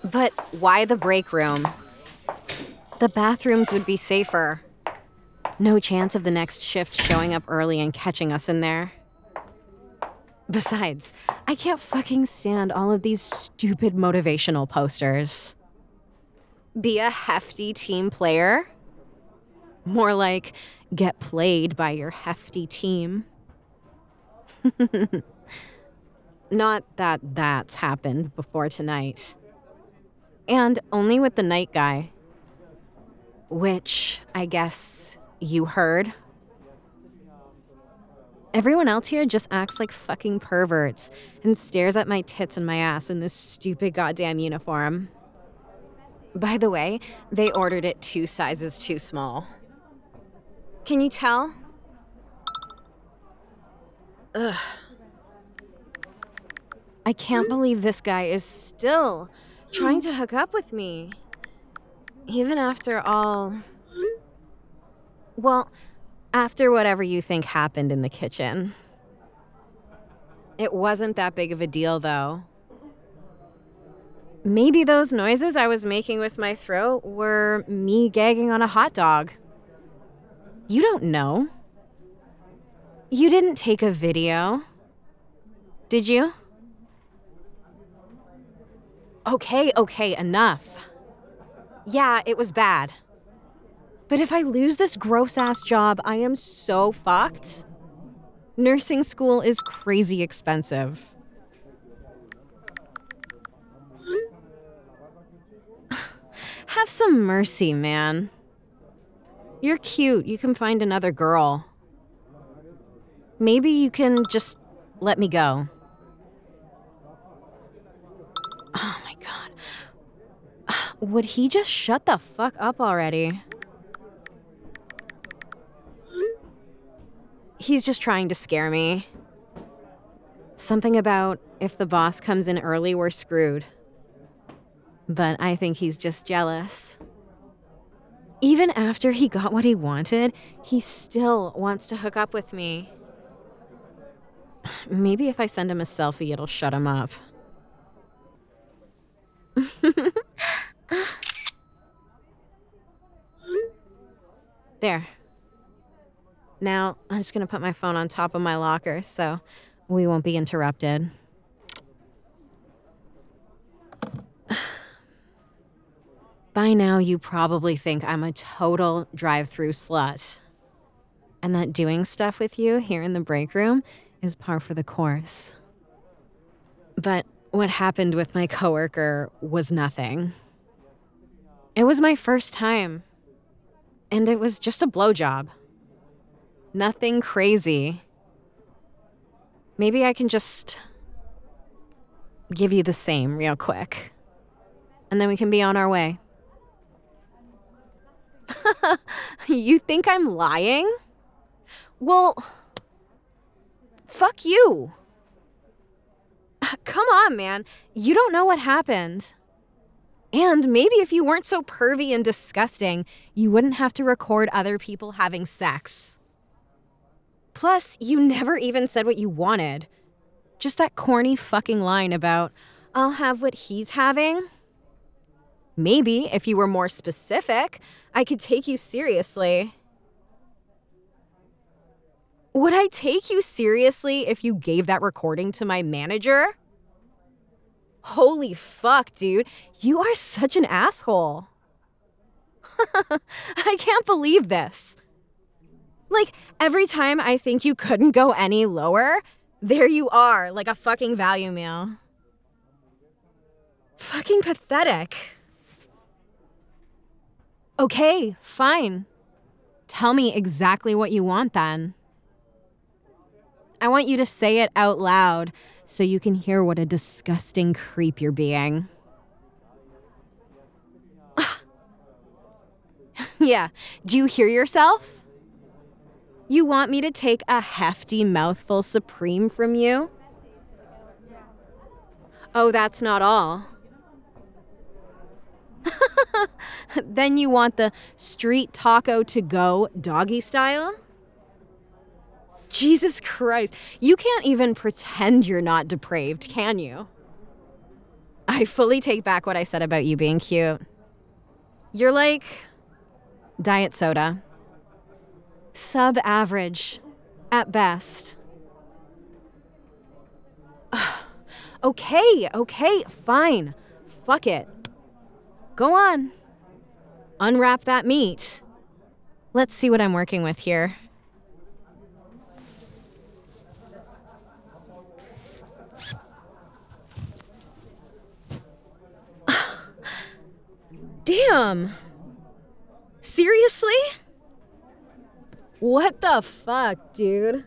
But why the break room? The bathrooms would be safer. No chance of the next shift showing up early and catching us in there. Besides, I can't fucking stand all of these stupid motivational posters. Be a hefty team player? More like, get played by your hefty team. Not that that's happened before tonight. And only with the night guy. Which, I guess, you heard. Everyone else here just acts like fucking perverts and stares at my tits and my ass in this stupid goddamn uniform. By the way, they ordered it 2 sizes too small. Can you tell? Ugh. I can't believe this guy is still trying to hook up with me. Even after all... Well, after whatever you think happened in the kitchen. It wasn't that big of a deal, though. Maybe those noises I was making with my throat were me gagging on a hot dog. You don't know. You didn't take a video. Did you? Okay, enough. Yeah, it was bad. But if I lose this gross-ass job, I am so fucked. Nursing school is crazy expensive. Have some mercy, man. You're cute. You can find another girl. Maybe you can just let me go. Oh my God. Would he just shut the fuck up already? He's just trying to scare me. Something about if the boss comes in early, we're screwed. But I think he's just jealous. Even after he got what he wanted, he still wants to hook up with me. Maybe if I send him a selfie, it'll shut him up. There. Now, I'm just gonna put my phone on top of my locker so we won't be interrupted. By now, you probably think I'm a total drive-through slut. And that doing stuff with you here in the break room is par for the course. But what happened with my coworker was nothing. It was my first time. And it was just a blowjob. Nothing crazy. Maybe I can just give you the same real quick. And then we can be on our way. You think I'm lying? Well, fuck you. Come on, man. You don't know what happened. And maybe if you weren't so pervy and disgusting, you wouldn't have to record other people having sex. Plus, you never even said what you wanted. Just that corny fucking line about, I'll have what he's having. Maybe, if you were more specific, I could take you seriously. Would I take you seriously if you gave that recording to my manager? Holy fuck, dude. You are such an asshole. I can't believe this. Like, every time I think you couldn't go any lower, there you are, like a fucking value meal. Fucking pathetic. Okay, fine. Tell me exactly what you want then. I want you to say it out loud so you can hear what a disgusting creep you're being. Yeah, do you hear yourself? You want me to take a hefty mouthful Supreme from you? Oh, that's not all. Then you want the street taco to go doggy style? Jesus Christ, you can't even pretend you're not depraved, can you? I fully take back what I said about you being cute. You're like diet soda. Sub-average, at best. Okay, fine. Fuck it. Go on. Unwrap that meat. Let's see what I'm working with here. Damn! Seriously? What the fuck, dude?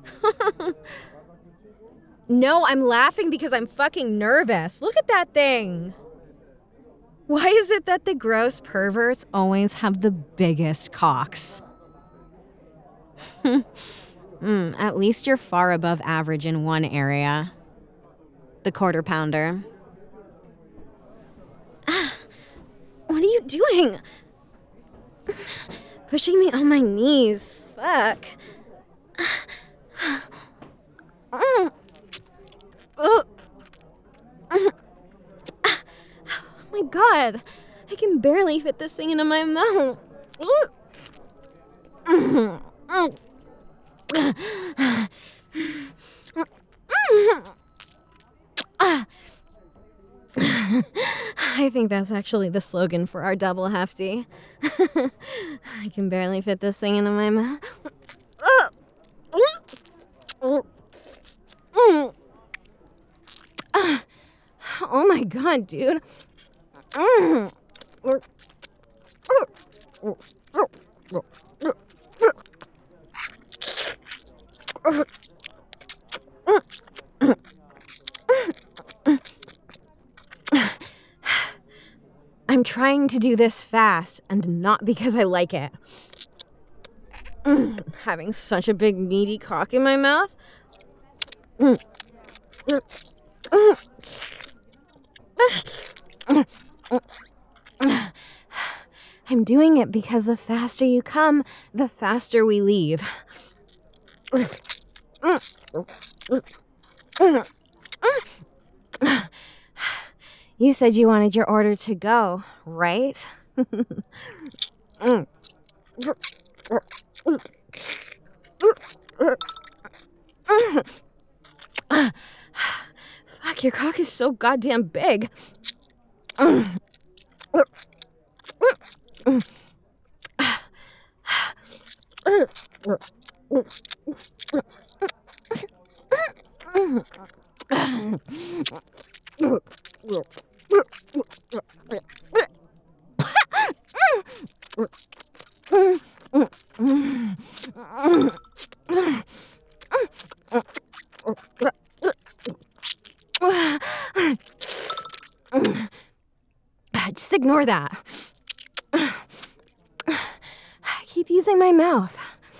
No, I'm laughing because I'm fucking nervous. Look at that thing. Why is it that the gross perverts always have the biggest cocks? At least you're far above average in one area. The quarter pounder. What are you doing? Pushing me on my knees. Fuck. Oh my god. I can barely fit this thing into my mouth. I think that's actually the slogan for our double hefty. I can barely fit this thing into my mouth. Oh my god, dude. I'm trying to do this fast, and not because I like it. Having such a big meaty cock in my mouth. I'm doing it because the faster you come, the faster we leave. You said you wanted your order to go, right? Fuck, your cock is so goddamn big. Just ignore that. Keep using my mouth.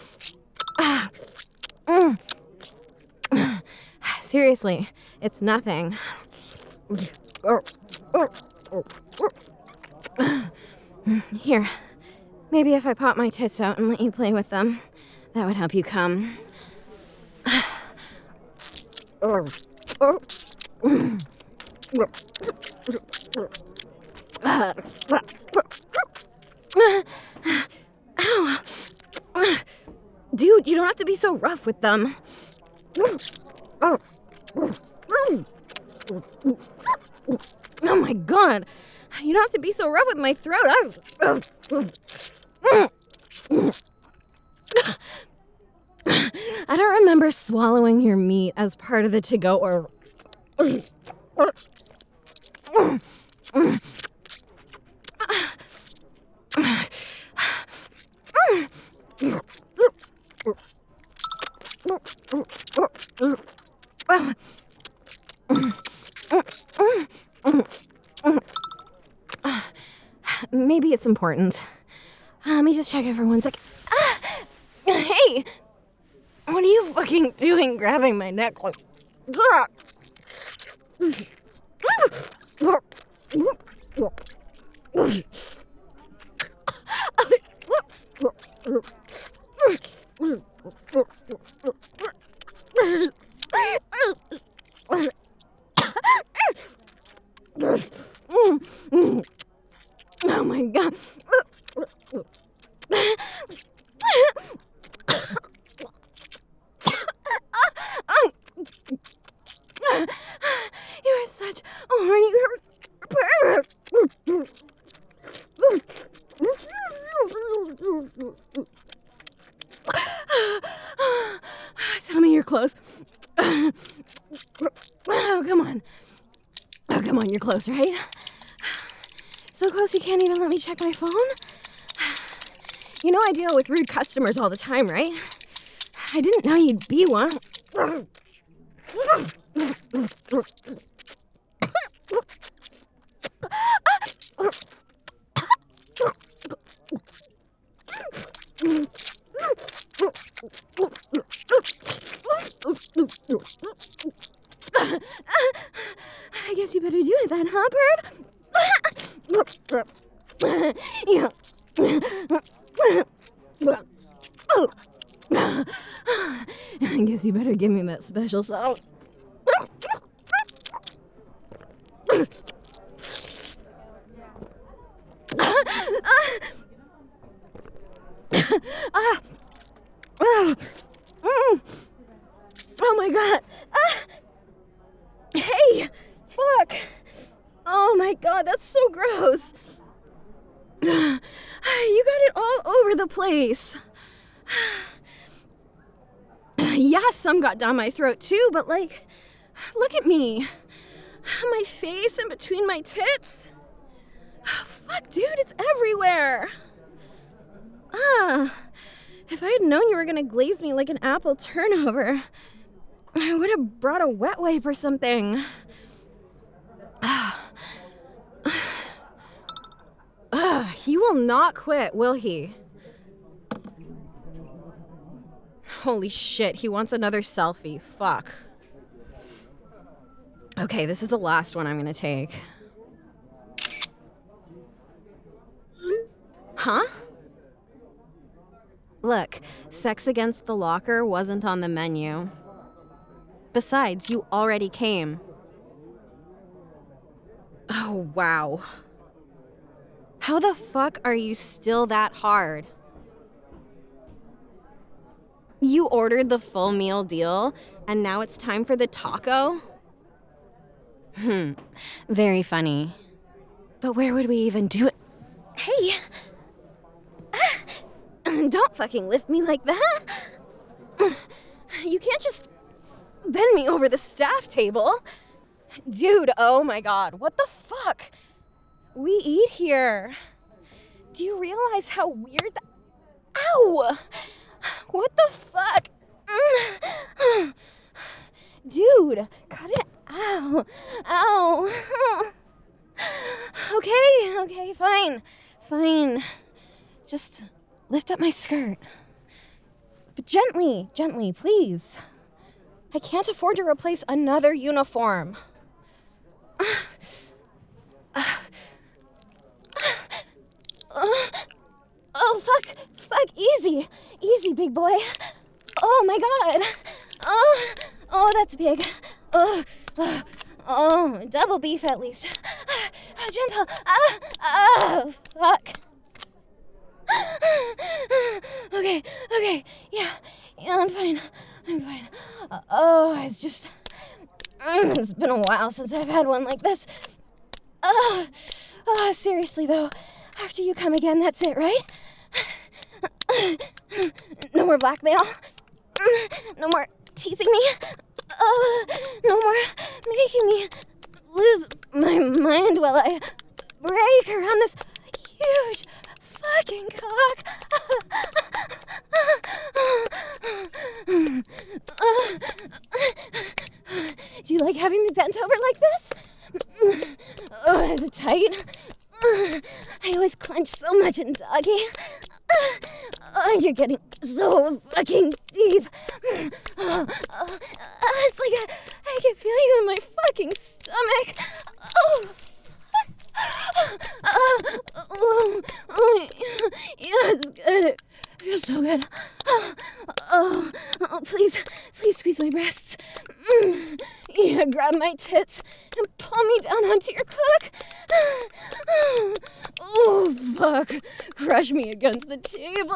Seriously, it's nothing. Here, maybe if I pop my tits out and let you play with them, that would help you come. Ow. Dude, you don't have to be so rough with them. Oh my god. You don't have to be so rough with my throat. I don't remember swallowing your meat as part of the to-go or... Maybe it's important. Let me just check it for 1 sec. Hey! What are you fucking doing grabbing my neck? Oh my God. You are such a horny pervert. Tell me you're close. Oh, come on. Oh, come on, you're close, right? So close you can't even let me check my phone? You know I deal with rude customers all the time, right? I didn't know you'd be one. I guess you better do it then, huh, perv? Yeah. I guess you better give me that special sauce. Oh my God. Hey, fuck. Oh my God, that's so gross. You got it all over the place. Yeah, some got down my throat too, but like, look at me. My face in between my tits. Fuck, dude, it's everywhere. If I had known you were gonna glaze me like an apple turnover, I would have brought a wet wipe or something. He will not quit, will he? Holy shit, he wants another selfie. Fuck. Okay, this is the last one I'm gonna take. Huh? Look, sex against the locker wasn't on the menu. Besides, you already came. Oh, wow. How the fuck are you still that hard? You ordered the full meal deal, and now it's time for the taco? Very funny. But where would we even do it? Hey! Don't fucking lift me like that! You can't just bend me over the staff table. Dude, oh my God, what the fuck? We eat here. Do you realize how weird that... Ow! What the fuck? Dude, cut it out. Ow. Okay, fine. Just lift up my skirt. But gently, please. I can't afford to replace another uniform. Oh, fuck, easy, big boy. Oh my God. Oh, that's big. Oh, double beef at least. Gentle. Fuck. Okay, yeah, I'm fine. It's just, it's been a while since I've had one like this. Seriously though, after you come again, that's it, right? No more blackmail. No more teasing me. No more making me lose my mind while I break around this huge fucking cock. Do you like having me bent over like this? Is it tight? I always clench so much in doggy. You're getting so fucking deep. It's like I can feel you in my fucking stomach. Yeah, it's good. It feels so good. Please squeeze my breasts. Yeah, grab my tits and pull me down onto your cock. fuck. Crush me against the table.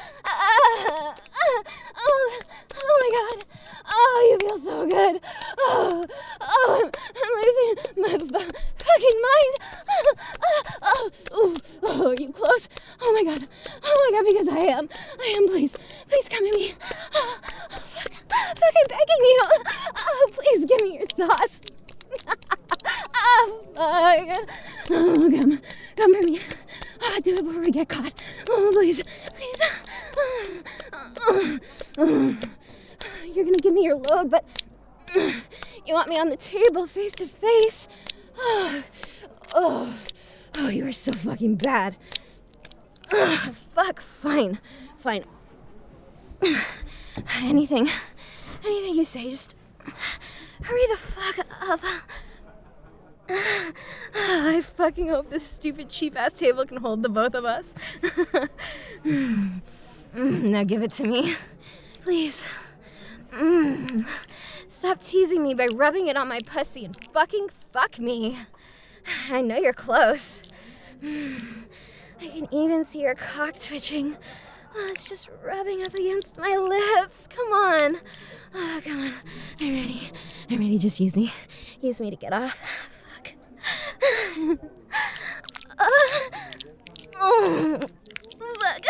Oh my god. Oh, you feel so good. I'm losing my fucking mind. Oh, are you close? Oh my god, because I am, please come at me. Fucking begging you. Please give me your sauce. Fuck. Come for me. Do it before we get caught. Please. You're gonna give me your load, but you want me on the table face to face. Oh, you are so fucking bad. Fuck, fine. Anything you say, just hurry the fuck up. I fucking hope this stupid cheap-ass table can hold the both of us. Now give it to me. Please. Stop teasing me by rubbing it on my pussy and fucking fuck me. I know you're close. I can even see your cock twitching. Oh, it's just rubbing up against my lips. Come on. Oh, come on. I'm ready. Just use me. Use me to get off. Fuck. Fuck.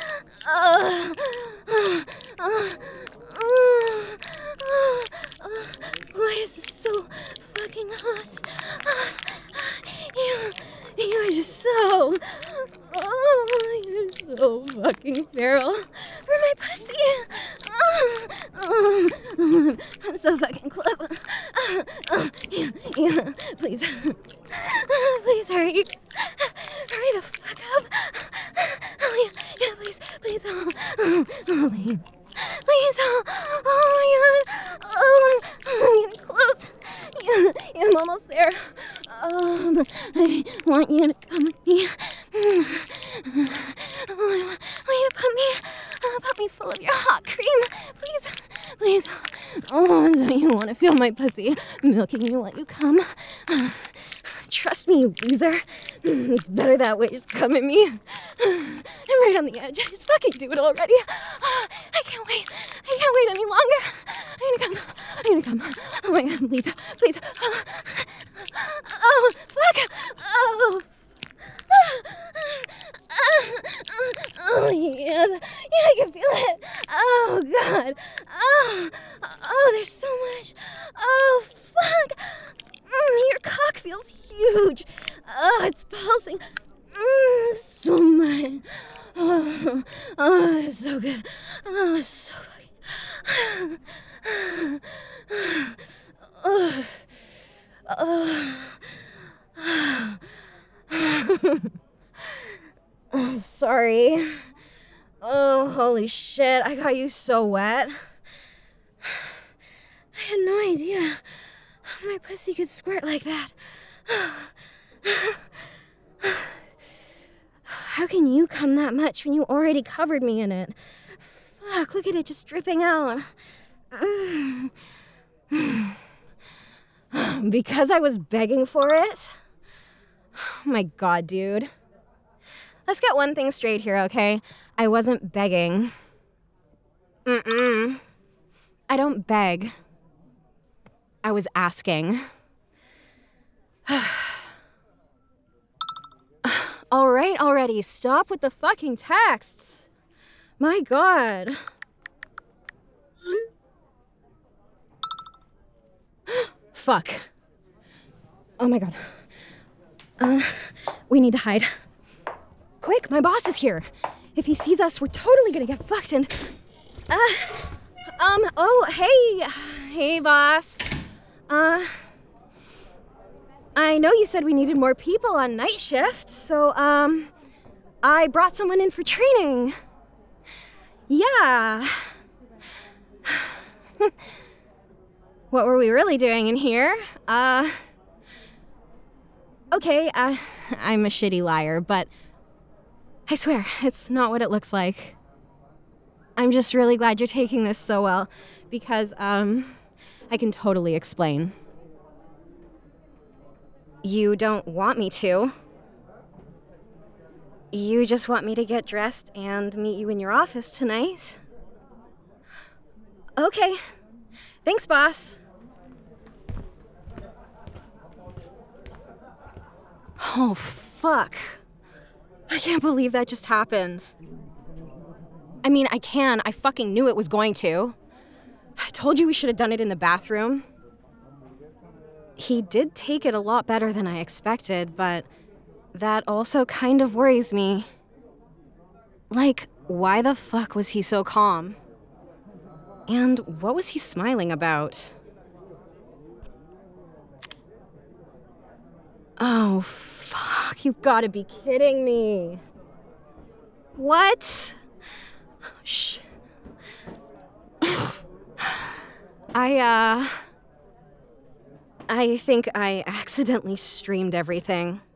Why is this so fucking hot? You're just so... you're so fucking feral. For my pussy. I'm so fucking close. Yeah, please. Please hurry. Hurry the fuck up. Yeah, please. Please. Please. Oh my god. I'm getting close. Yeah, I'm almost there. But I want you to come with me. I want you to put me full of your hot cream. Please. Oh, don't you want to feel my pussy milking you while you come? Trust me, you loser. It's better that way. Just come at me. I'm right on the edge. Just fucking do it already. I can't wait any longer. I'm gonna come. Oh my god, please. Oh, fuck. Oh, yes. Yeah, I can feel it. Oh, God. Oh, there's so much. Oh, fuck. Your cock feels huge. Oh, it's pulsing. So much. Oh, it's so good. Oh, it's so fucking... Sorry. Oh, holy shit. I got you so wet. I had no idea my pussy could squirt like that. How can you come that much when you already covered me in it? Fuck, look at it just dripping out. Because I was begging for it? Oh my god, dude. Let's get one thing straight here, okay? I wasn't begging. I don't beg. I was asking. All right, already. Stop with the fucking texts. My god. Fuck. Oh my god. We need to hide. Quick, my boss is here. If he sees us, we're totally gonna get fucked and... oh, hey. Hey, boss. I know you said we needed more people on night shift, so, I brought someone in for training. Yeah. What were we really doing in here? Okay, I'm a shitty liar, but I swear, it's not what it looks like. I'm just really glad you're taking this so well, because, I can totally explain. You don't want me to. You just want me to get dressed and meet you in your office tonight? Okay. Thanks, boss. Oh, fuck. I can't believe that just happened. I mean, I can. I fucking knew it was going to. I told you we should have done it in the bathroom. He did take it a lot better than I expected, but that also kind of worries me. Like, why the fuck was he so calm? And what was he smiling about? Oh, fuck, you've gotta be kidding me. What? Oh, shit. I think I accidentally streamed everything.